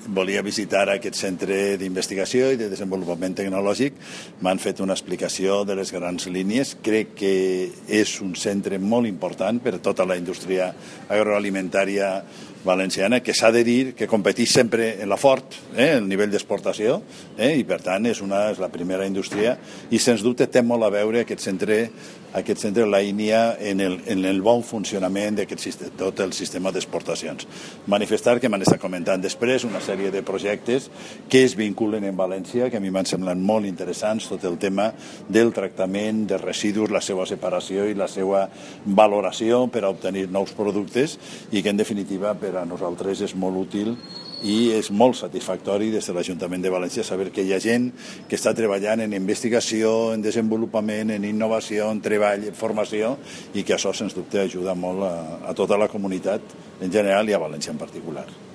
volia visitar aquest centre d'investigació i de desenvolupament tecnològic. M'han fet una explicació de les grans línies. Crec que és un centre molt important per a tota la indústria agroalimentària valenciana, que s'ha de dir que competeix sempre en la fort, el nivell d'exportació, i per tant és la primera indústria i sens dubte té molt a veure aquest centre la INIA en el bon funcionament de tot el sistema d'exportacions. Manifestar que m'han estat comentant després una sèrie de projectes que es vinculen en València, que a mi m'han semblat molt interessants, tot el tema del tractament de residus, la seva separació i la seva valoració per a obtenir nous productes i que en definitiva per a nosaltres és molt útil i és molt satisfactori des de l'Ajuntament de València saber que hi ha gent que està treballant en investigació, en desenvolupament, en innovació, en treball, en formació i que això sens dubte ajuda molt a tota la comunitat en general i a València en particular.